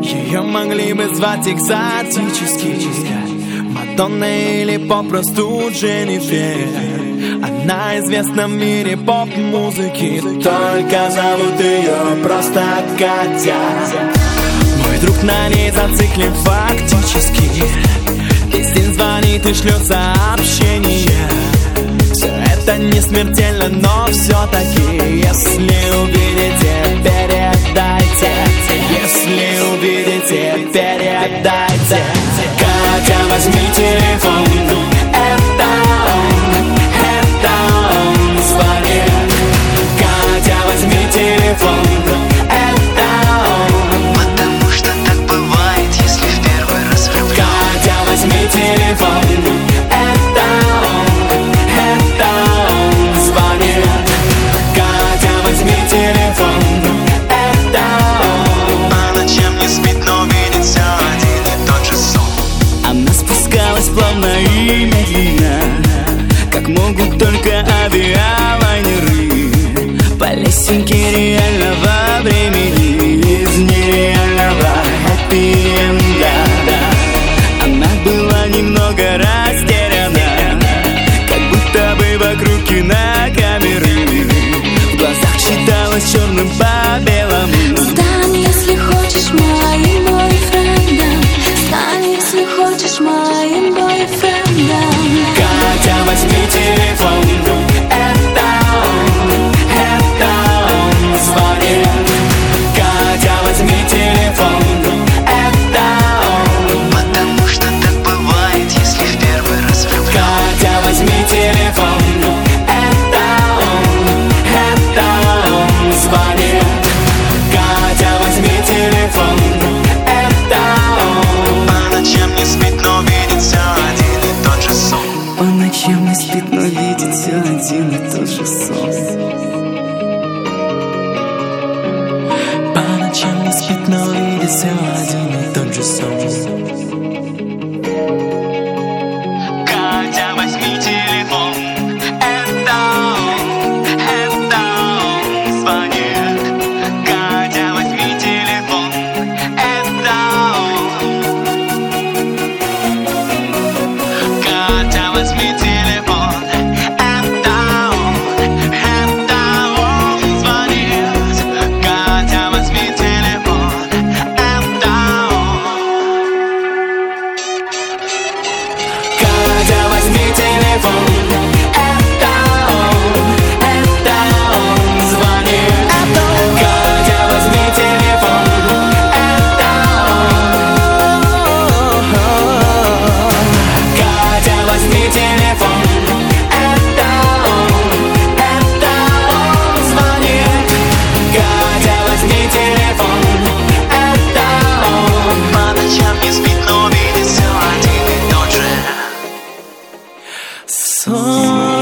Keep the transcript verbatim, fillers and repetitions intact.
Ее могли бы звать экзотически Мадонна или попросту Дженнифер. Она известна в мире поп-музыки, только зовут ее просто Катя. Мой друг на ней зациклен фактически. Песен звонит и шлет сообщения. Все это не смертельно, но все-таки, если увидите, передайте. Если увидите, передайте. Катя, возьми телефон. Это он, это он звонит. Катя, возьми телефон. Это он. Потому что так бывает, если в первый раз влюблен. Катя, возьми телефон. Это он, это он звонит. Катя, возьми телефон. Это он. По ночам не спит, но видит все один и тот же сон. Она спускалась плавно и медленно, как могут только авиалайнеры, по лесенке реального времени, из нереального хэппи-энда. Она была немного растеряна, как будто бы вокруг кинокамеры. В глазах читалось черным по белому. Стань, если хочешь, моим бойфрендом. Стань, если хочешь, моим бойфрендом. Катя, возьми телефон. Это он, это он звонит. Катя, возьми телефон. Это он. Потому что так бывает, если в первый раз влюблен. Катя, возьми телефон. Это он, это он звонит. Катя, возьми телефон. Это он. По ночам не спит, но видит все один и тот же сон. По ночам не спит, но видит все один и тот же сон. По ночам не спит, но видит все один и тот же сон. Катя, возьми телефон. Это он, это он звонит. Катя, возьми телефон. Это он. Катя, возьми телефон. Это он, это он звонит. Катя, возьми телефон. Это он. Катя, возьми телефон. Это он, это он звонит. Катя, возьми телефон. Это он. Катя, возьми телефон. Это он, это он звонит. Катя, возьми телефон. Это он. По ночам не спит, но видит все один и тот же Сон.